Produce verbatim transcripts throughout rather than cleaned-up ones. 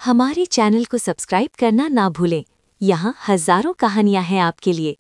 हमारे चैनल को सब्सक्राइब करना ना भूलें। यहाँ हजारों कहानियां हैं आपके लिए।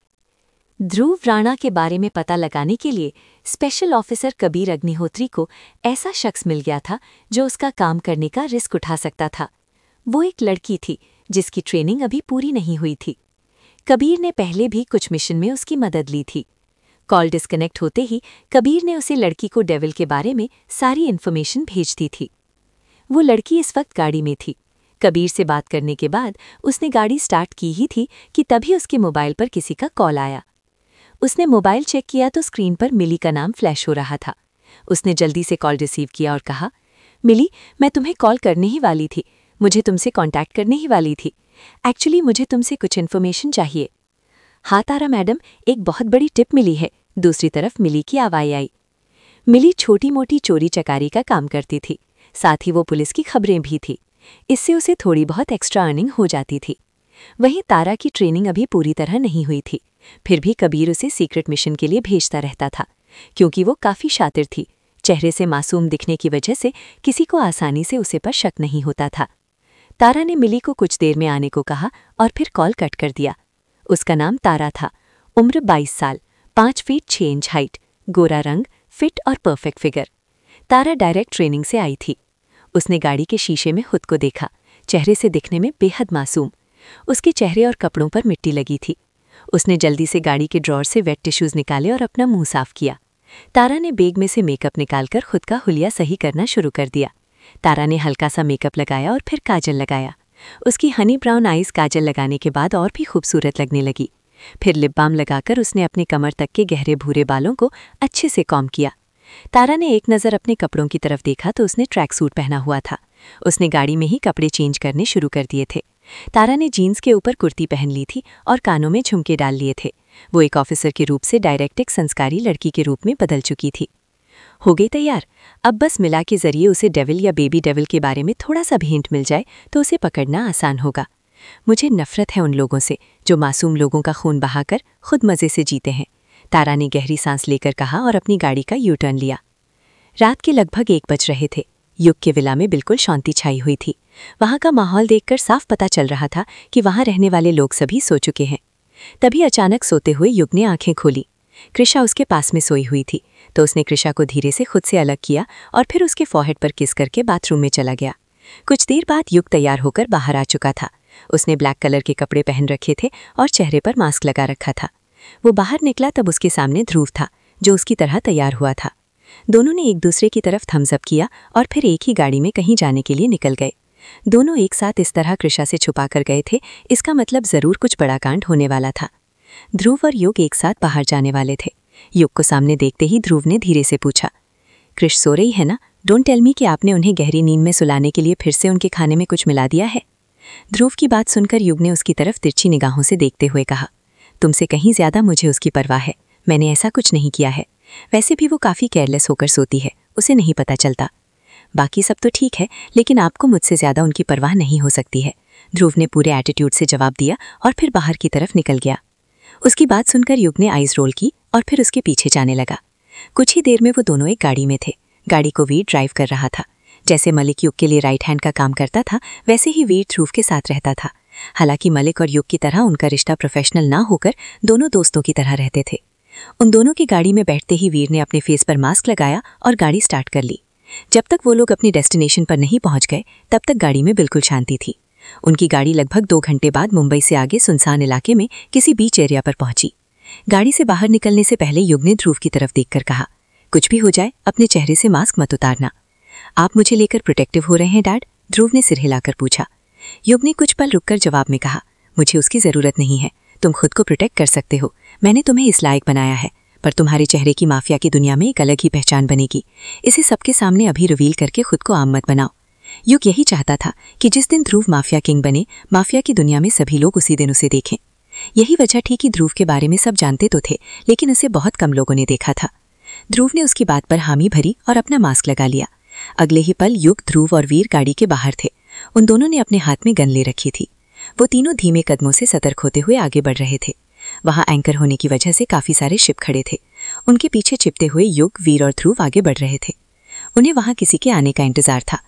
ध्रुव राणा के बारे में पता लगाने के लिए स्पेशल ऑफिसर कबीर अग्निहोत्री को ऐसा शख्स मिल गया था जो उसका काम करने का रिस्क उठा सकता था। वो एक लड़की थी जिसकी ट्रेनिंग अभी पूरी नहीं हुई थी। कबीर ने पहले भी कुछ मिशन में उसकी मदद ली थी। कॉल डिस्कनेक्ट होते ही कबीर ने उसे लड़की को डेविल के बारे में सारी इन्फॉर्मेशन भेज दी थी। वो लड़की इस वक्त गाड़ी में थी। कबीर से बात करने के बाद उसने गाड़ी स्टार्ट की ही थी कि तभी उसके मोबाइल पर किसी का कॉल आया। उसने मोबाइल चेक किया तो स्क्रीन पर मिली का नाम फ्लैश हो रहा था। उसने जल्दी से कॉल रिसीव किया और कहा, मिली, मैं तुम्हें कॉल करने ही वाली थी, मुझे तुमसे कांटेक्ट करने ही वाली थी। एक्चुअली मुझे तुमसे कुछ इन्फॉर्मेशन चाहिए। हाँ तारा मैडम, एक बहुत बड़ी टिप मिली है। दूसरी तरफ मिली की आवाज़ आई। मिली छोटी मोटी चोरी चकारी का काम करती थी, साथ ही वो पुलिस की खबरें भी थी। इससे उसे थोड़ी बहुत एक्स्ट्रा अर्निंग हो जाती थी। वहीं तारा की ट्रेनिंग अभी पूरी तरह नहीं हुई थी, फिर भी कबीर उसे सीक्रेट मिशन के लिए भेजता रहता था क्योंकि वो काफ़ी शातिर थी। चेहरे से मासूम दिखने की वजह से किसी को आसानी से उसे पर शक नहीं होता था। तारा ने मिली को कुछ देर में आने को कहा और फिर कॉल कट कर दिया। उसका नाम तारा था। उम्र बाईस साल, पाँच फीट छः इंच हाइट, गोरा रंग, फिट और perfect figure. Tara direct training से आई थी। उसने गाड़ी के शीशे में खुद को देखा, चेहरे से दिखने में बेहद मासूम। उसके चेहरे और कपड़ों पर मिट्टी लगी थी। उसने जल्दी से गाड़ी के ड्रॉर से वेट टिश्यूज निकाले और अपना मुंह साफ किया। तारा ने बैग में से मेकअप निकालकर खुद का हुलिया सही करना शुरू कर दिया। तारा ने हल्का सा मेकअप लगाया और फिर काजल लगाया। उसकी हनी ब्राउन आइज काजल लगाने के बाद और भी खूबसूरत लगने लगी। फिर लिप बाम लगाकर उसने अपने कमर तक के गहरे भूरे बालों को अच्छे से कॉम्ब किया। तारा ने एक नज़र अपने कपड़ों की तरफ देखा तो उसने ट्रैक सूट पहना हुआ था। उसने गाड़ी में ही कपड़े चेंज करने शुरू कर दिए थे। तारा ने जीन्स के ऊपर कुर्ती पहन ली थी और कानों में झुमके डाल लिए थे। वो एक ऑफिसर के रूप से डायरेक्ट एक संस्कारी लड़की के रूप में बदल चुकी थी। हो गई तैयार। अब बस मिला के जरिए उसे डेविल या बेबी डेविल के बारे में थोड़ा सा भी हिंट मिल जाए तो उसे पकड़ना आसान होगा। मुझे नफरत है उन लोगों से जो मासूम लोगों का खून बहाकर खुद मज़े से जीते हैं, तारा ने गहरी सांस लेकर कहा और अपनी गाड़ी का यू टर्न लिया। रात के लगभग एक बज रहे थे। युग के विला में बिल्कुल शांति छाई हुई थी। वहाँ का माहौल देखकर साफ पता चल रहा था कि वहाँ रहने वाले लोग सभी सो चुके हैं। तभी अचानक सोते हुए युग ने आंखें खोली। कृषा उसके पास में सोई हुई थी तो उसने कृषा को धीरे से खुद से अलग किया और फिर उसके फॉरहेड पर किस करके बाथरूम में चला गया। कुछ देर बाद युग तैयार होकर बाहर आ चुका था। उसने ब्लैक कलर के कपड़े पहन रखे थे और चेहरे पर मास्क लगा रखा था। वो बाहर निकला तब उसके सामने ध्रुव था जो उसकी तरह तैयार हुआ था। दोनों ने एक दूसरे की तरफ थम्स अप किया और फिर एक ही गाड़ी में कहीं जाने के लिए निकल गए। दोनों एक साथ इस तरह कृषा से छुपा कर गए थे, इसका मतलब जरूर कुछ बड़ा कांड होने वाला था। ध्रुव और युग एक साथ बाहर जाने वाले थे। युग को सामने देखते ही ध्रुव ने धीरे से पूछा, कृष सो रही है ना? डोंट टेल मी कि आपने उन्हें गहरी नींद में सुलाने के लिए फिर से उनके खाने में कुछ मिला दिया है। ध्रुव की बात सुनकर युग ने उसकी तरफ तिरछी निगाहों से देखते हुए कहा, तुमसे कहीं ज्यादा मुझे उसकी परवाह है। मैंने ऐसा कुछ नहीं किया है। वैसे भी वो काफ़ी केयरलेस होकर सोती है, उसे नहीं पता चलता। बाकी सब तो ठीक है, लेकिन आपको मुझसे ज़्यादा उनकी परवाह नहीं हो सकती है, ध्रुव ने पूरे एटीट्यूड से जवाब दिया और फिर बाहर की तरफ निकल गया। उसकी बात सुनकर युग ने आइज रोल की और फिर उसके पीछे जाने लगा। कुछ ही देर में वो दोनों एक गाड़ी में थे। गाड़ी को वीर ड्राइव कर रहा था। जैसे मलिक युग के लिए राइट हैंड का काम करता था, वैसे ही वीर ध्रुव के साथ रहता था। हालांकि मलिक और युग की तरह उनका रिश्ता प्रोफेशनल ना होकर दोनों दोस्तों की तरह रहते थे। उन दोनों की गाड़ी में बैठते ही वीर ने अपने फेस पर मास्क लगाया और गाड़ी स्टार्ट कर ली। जब तक वो लोग अपनी डेस्टिनेशन पर नहीं पहुंच गए तब तक गाड़ी में बिल्कुल शांति थी। उनकी गाड़ी लगभग दो घंटे बाद मुंबई से आगे सुनसान इलाके में किसी बीच एरिया पर पहुंची। गाड़ी से बाहर निकलने से पहले युग ने ध्रुव की तरफ देखकर कहा, कुछ भी हो जाए अपने चेहरे से मास्क मत उतारना। आप मुझे लेकर प्रोटेक्टिव हो रहे हैं डैड? ध्रुव ने सिर हिलाकर पूछा। युग ने कुछ पल रुककर जवाब में कहा, मुझे उसकी ज़रूरत नहीं है, तुम खुद को प्रोटेक्ट कर सकते हो। मैंने तुम्हें इस लायक बनाया है, पर तुम्हारे चेहरे की माफिया की दुनिया में एक अलग ही पहचान बनेगी। इसे सबके सामने अभी रिवील करके खुद को आम मत बनाओ। युग यही चाहता था कि जिस दिन ध्रुव माफिया किंग बने, माफिया की दुनिया में सभी लोग उसी दिन उसे देखें। यही वजह थी कि ध्रुव के बारे में सब जानते तो थे, लेकिन उसे बहुत कम लोगों ने देखा था। ध्रुव ने उसकी बात पर हामी भरी और अपना मास्क लगा लिया। अगले ही पल युग, ध्रुव और वीर गाड़ी के बाहर थे। उन दोनों ने अपने हाथ में गन ले रखी थी। वो तीनों धीमे कदमों से सतर्क होते हुए आगे बढ़ रहे थे। वहां एंकर होने की वजह से काफी सारे शिप खड़े थे। उनके पीछे छिपते हुए युग, वीर और ध्रुव आगे बढ़ रहे थे। उन्हें वहां किसी के आने का इंतजार था।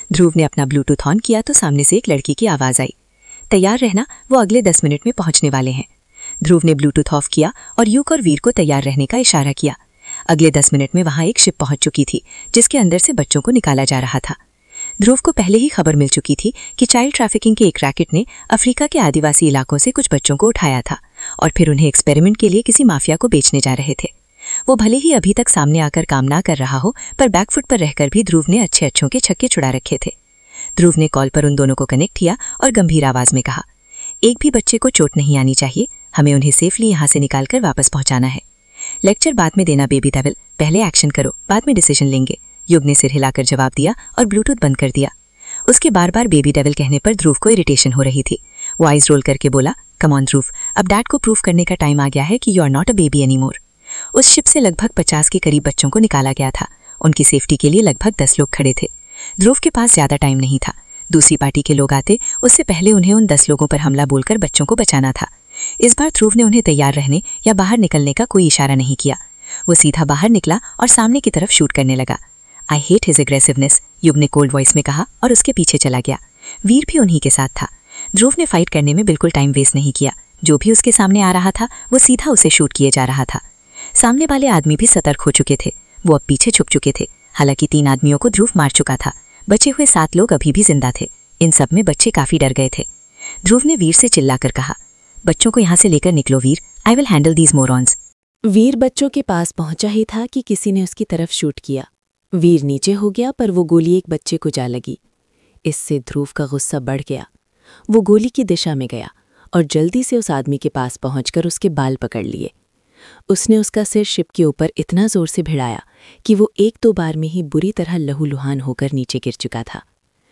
ध्रुव ने अपना ब्लूटूथ ऑन किया तो सामने से एक लड़की की आवाज़ आई, तैयार रहना, वो अगले दस मिनट में पहुंचने वाले हैं। ध्रुव ने ब्लूटूथ ऑफ किया और युग और वीर को तैयार रहने का इशारा किया। अगले दस मिनट में वहां एक शिप पहुंच चुकी थी जिसके अंदर से बच्चों को निकाला जा रहा था। ध्रुव को पहले ही खबर मिल चुकी थी कि चाइल्ड ट्रैफिकिंग के एक रैकेट ने अफ्रीका के आदिवासी इलाकों से कुछ बच्चों को उठाया था और फिर उन्हें एक्सपेरिमेंट के लिए किसी माफिया को बेचने जा रहे थे। वो भले ही अभी तक सामने आकर काम ना कर रहा हो, पर बैकफुट पर रहकर भी ध्रुव ने अच्छे अच्छों के छक्के छुड़ा रखे थे। ध्रुव ने कॉल पर उन दोनों को कनेक्ट किया और गंभीर आवाज में कहा, एक भी बच्चे को चोट नहीं आनी चाहिए, हमें उन्हें सेफली यहाँ से निकालकर वापस पहुंचाना है। लेक्चर बाद में देना बेबी डेविल, पहले एक्शन करो, बाद में डिसीजन लेंगे। युग ने सिर हिलाकर जवाब दिया और ब्लूटूथ बंद कर दिया। उसके बार बार बेबी डेविल कहने पर ध्रुव को इरिटेशन हो रही थी। वो आइज रोल करके बोला, कम ऑन ध्रुव, अब डैड को प्रूव करने का टाइम आ गया है कि you are not a baby anymore. उस शिप से लगभग पचास के करीब बच्चों को निकाला गया था। उनकी सेफ्टी के लिए लगभग दस लोग खड़े थे। ध्रुव के पास ज्यादा टाइम नहीं था। दूसरी पार्टी के लोग आते उससे पहले उन्हें उन दस लोगों पर हमला बोलकर बच्चों को बचाना था। इस बार ध्रुव ने उन्हें तैयार रहने या बाहर निकलने का कोई इशारा नहीं किया। वो सीधा बाहर निकला और सामने की तरफ शूट करने लगा। आई हेट हिज एग्रेसिवनेस, युग ने कोल्ड वॉइस में कहा और उसके पीछे चला गया। वीर भी उन्हीं के साथ था। ध्रुव ने फाइट करने में बिल्कुल टाइम वेस्ट नहीं किया। जो भी उसके सामने आ रहा था वो सीधा उसे शूट किए जा रहा था। सामने वाले आदमी भी सतर्क हो चुके थे। वो अब पीछे छुप चुके थे। हालांकि तीन आदमियों को ध्रुव मार चुका था। बचे हुए सात लोग अभी भी जिंदा थे। इन सब में बच्चे काफी डर गए थे। ध्रुव ने वीर से चिल्लाकर कहा, बच्चों को यहाँ से लेकर निकलो Veer, I will handle these morons. Veer बच्चों के पास पहुंचा ही था कि किसी ने उसकी तरफ शूट किया। वीर नीचे हो गया पर वो गोली एक बच्चे को जा लगी। इससे ध्रुव का गुस्सा बढ़ गया। वो गोली की दिशा में गया और जल्दी से उस आदमी के पास पहुंचकर उसके बाल पकड़ लिए। उसने उसका सिर शिप के ऊपर इतना जोर से भिड़ाया कि वो एक दो बार में ही बुरी तरह लहूलुहान होकर नीचे गिर चुका था।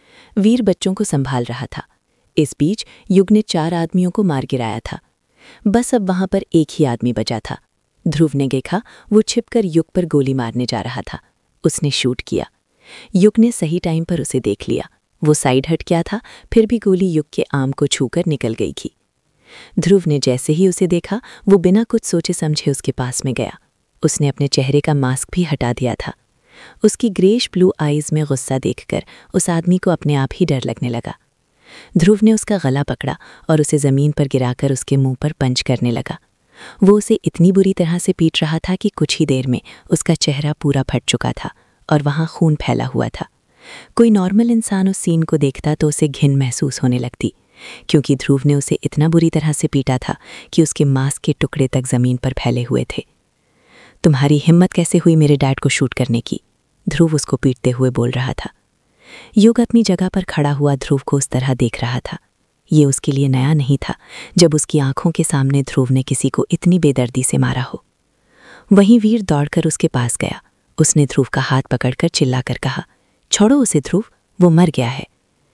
वीर बच्चों को संभाल रहा था। इस बीच युग ने चार आदमियों को मार गिराया था। बस अब वहां पर एक ही आदमी बचा था। ध्रुव ने देखा वो छिपकर युग पर गोली मारने जा रहा था। उसने शूट किया। युग ने सही टाइम पर उसे देख लिया। वो साइड हट गया था, फिर भी गोली युग के आर्म को छूकर निकल गई थी। ध्रुव ने जैसे ही उसे देखा, वो बिना कुछ सोचे समझे उसके पास में गया। उसने अपने चेहरे का मास्क भी हटा दिया था। उसकी ग्रेश ब्लू आईज में गुस्सा देखकर उस आदमी को अपने आप ही डर लगने लगा। ध्रुव ने उसका गला पकड़ा और उसे जमीन पर गिराकर उसके मुंह पर पंच करने लगा। वो उसे इतनी बुरी तरह से पीट रहा था कि कुछ ही देर में उसका चेहरा पूरा फट चुका था और वहां खून फैला हुआ था। कोई नॉर्मल इंसान उस सीन को देखता तो उसे घिन महसूस होने लगती, क्योंकि ध्रुव ने उसे इतना बुरी तरह से पीटा था कि उसके मांस के टुकड़े तक जमीन पर फैले हुए थे। तुम्हारी हिम्मत कैसे हुई मेरे डैड को शूट करने की? ध्रुव उसको पीटते हुए बोल रहा था। युग अपनी जगह पर खड़ा हुआ ध्रुव को उस तरह देख रहा था। ये उसके लिए नया नहीं था जब उसकी आंखों के सामने ध्रुव ने किसी को इतनी बेदर्दी से मारा हो। वहीं वीर दौड़कर उसके पास गया। उसने ध्रुव का हाथ पकड़कर चिल्लाकर कहा, छोड़ो उसे ध्रुव, वो मर गया है।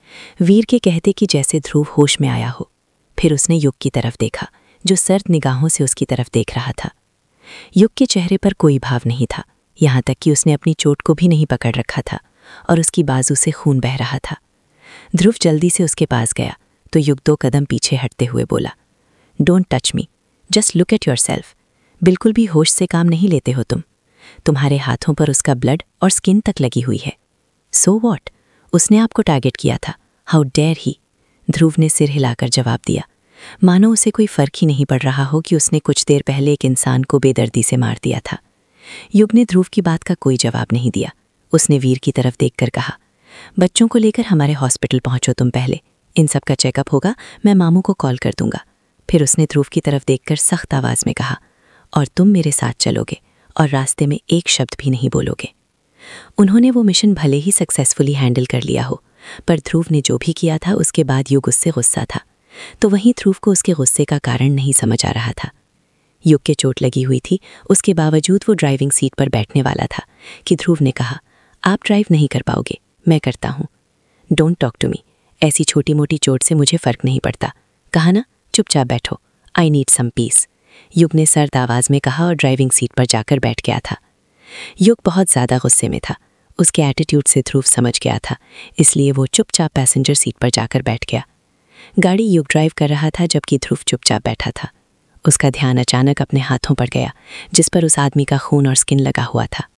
वीर के कहते कि जैसे ध्रुव होश में आया हो। फिर उसने युग की तरफ देखा, जो सर्द निगाहों से उसकी तरफ देख रहा था। युग के चेहरे पर कोई भाव नहीं था, यहाँ तक कि उसने अपनी चोट को भी नहीं पकड़ रखा था और उसकी बाजू से खून बह रहा था। ध्रुव जल्दी से उसके पास गया तो युग दो कदम पीछे हटते हुए बोला, don't touch me, just look at yourself. बिल्कुल भी होश से काम नहीं लेते हो तुम। तुम्हारे हाथों पर उसका ब्लड और स्किन तक लगी हुई है। सो वॉट, उसने आपको टारगेट किया था, हाउ डेयर ही। ध्रुव ने सिर हिलाकर जवाब दिया, मानो उसे कोई फर्क ही नहीं पड़ रहा हो कि उसने कुछ देर पहले एक इंसान को बेदर्दी से मार दिया था। युग ने ध्रुव की बात का कोई जवाब नहीं दिया। उसने वीर की तरफ देखकर कहा, बच्चों को लेकर हमारे हॉस्पिटल पहुंचो तुम पहले, इन सब का चेकअप होगा, मैं मामू को कॉल कर दूंगा। फिर उसने ध्रुव की तरफ देखकर सख्त आवाज में कहा, और तुम मेरे साथ चलोगे और रास्ते में एक शब्द भी नहीं बोलोगे। उन्होंने वो मिशन भले ही सक्सेसफुली हैंडल कर लिया हो, पर ध्रुव ने जो भी किया था उसके बाद युग उससे गुस्सा था, तो वहीं ध्रुव को उसके गुस्से का कारण नहीं समझ आ रहा था। युग के चोट लगी हुई थी, उसके बावजूद वो ड्राइविंग सीट पर बैठने वाला था कि ध्रुव ने कहा, आप ड्राइव नहीं कर पाओगे, मैं करता हूँ। डोंट टॉक टू मी, ऐसी छोटी मोटी चोट से मुझे फर्क नहीं पड़ता, कहा ना, चुपचाप बैठो, आई नीड सम पीस। युग ने सर्द आवाज में कहा और ड्राइविंग सीट पर जाकर बैठ गया था। युग बहुत ज़्यादा गुस्से में था। उसके एटीट्यूड से ध्रुव समझ गया था, इसलिए वो चुपचाप पैसेंजर सीट पर जाकर बैठ गया। गाड़ी युग ड्राइव कर रहा था जबकि ध्रुव चुपचाप बैठा था। उसका ध्यान अचानक अपने हाथों पर गया जिस पर उस आदमी का खून और स्किन लगा हुआ था।